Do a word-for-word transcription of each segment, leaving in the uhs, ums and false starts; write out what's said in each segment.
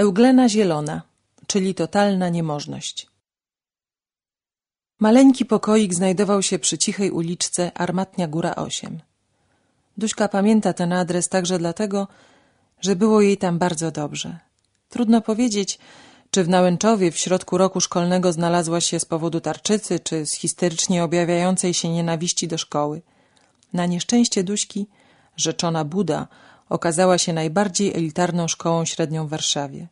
Euglena zielona, czyli totalna niemożność. Maleńki pokoik znajdował się przy cichej uliczce Armatnia Góra osiem. Duśka pamięta ten adres także dlatego, że było jej tam bardzo dobrze. Trudno powiedzieć, czy w Nałęczowie w środku roku szkolnego znalazła się z powodu tarczycy, czy z histerycznie objawiającej się nienawiści do szkoły. Na nieszczęście Duśki, rzeczona Buda, okazała się najbardziej elitarną szkołą średnią w Warszawie.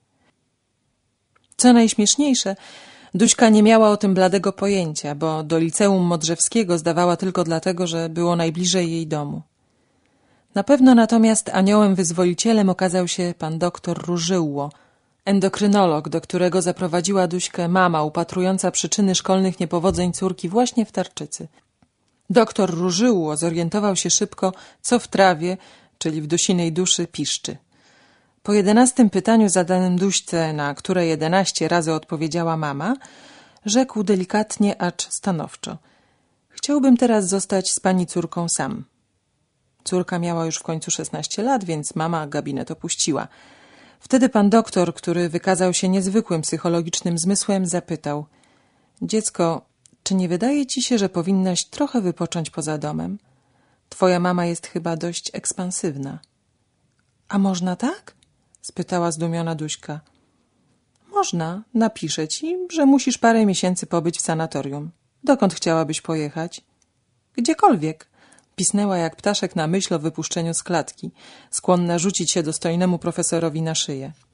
Co najśmieszniejsze, Duśka nie miała o tym bladego pojęcia, bo do liceum Modrzewskiego zdawała tylko dlatego, że było najbliżej jej domu. Na pewno natomiast aniołem wyzwolicielem okazał się pan doktor Różyłło, endokrynolog, do którego zaprowadziła Duśkę mama upatrująca przyczyny szkolnych niepowodzeń córki właśnie w tarczycy. Doktor Różyłło zorientował się szybko, co w trawie, czyli w Dusinej duszy, piszczy. Po jedenastym pytaniu zadanym Duśce, na które jedenaście razy odpowiedziała mama, rzekł delikatnie, acz stanowczo: chciałbym teraz zostać z pani córką sam. Córka miała już w końcu szesnaście lat, więc mama gabinet opuściła. Wtedy pan doktor, który wykazał się niezwykłym psychologicznym zmysłem, zapytał: dziecko, czy nie wydaje ci się, że powinnaś trochę wypocząć poza domem? Twoja mama jest chyba dość ekspansywna. A można tak? Spytała zdumiona Duśka. Można, napiszę ci, że musisz parę miesięcy pobyć w sanatorium. Dokąd chciałabyś pojechać? Gdziekolwiek. Pisnęła jak ptaszek na myśl o wypuszczeniu z klatki, skłonna rzucić się dostojnemu profesorowi na szyję.